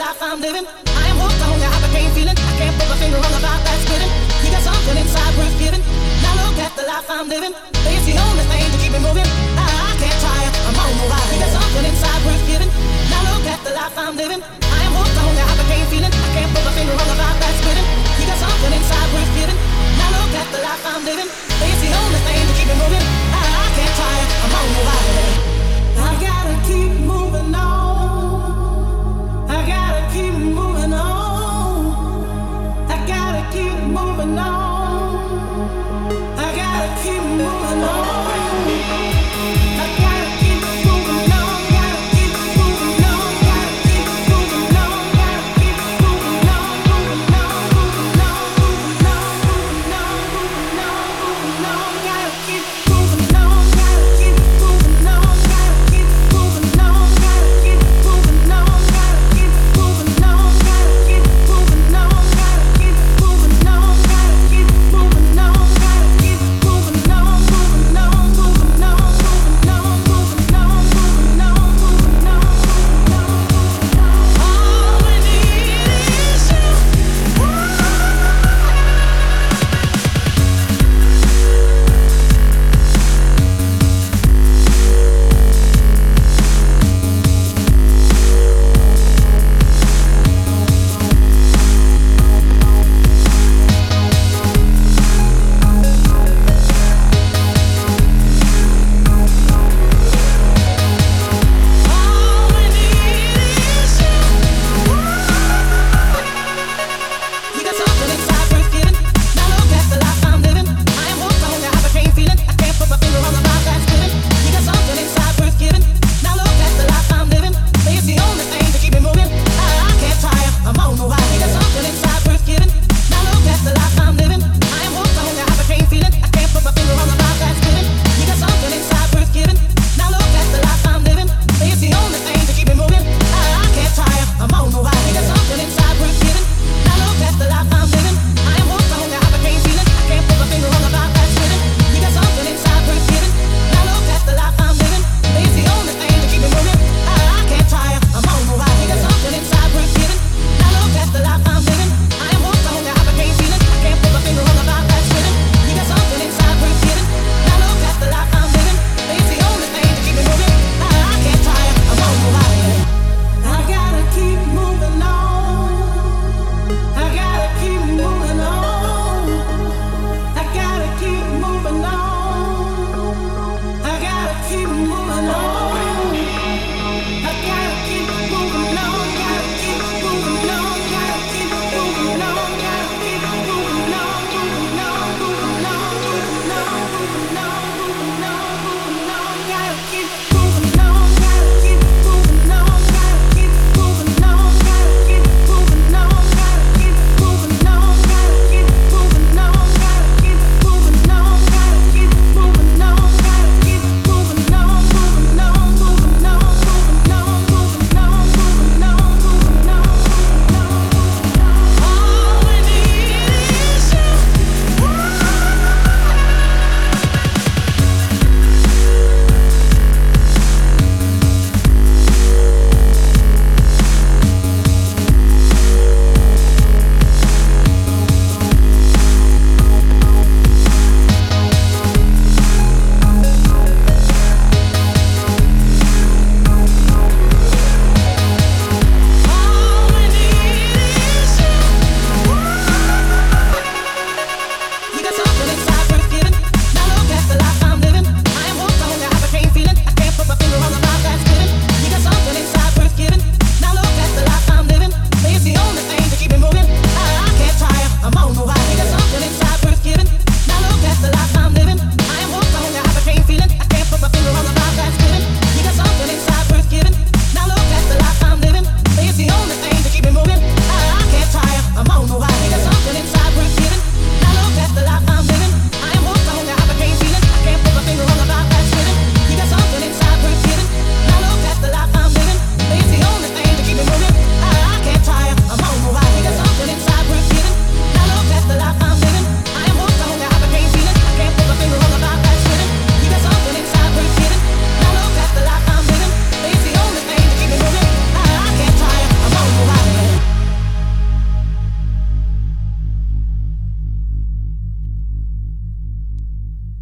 life I'm living. I am hooked on your hyper feeling. I can't put my finger on the vibe that's spinning. You got something inside worth giving. Now look at the life I'm living. It's the only thing to keep me moving. I can't tire, I'm on the ride. You got something inside worth giving. Now look at the life I'm living.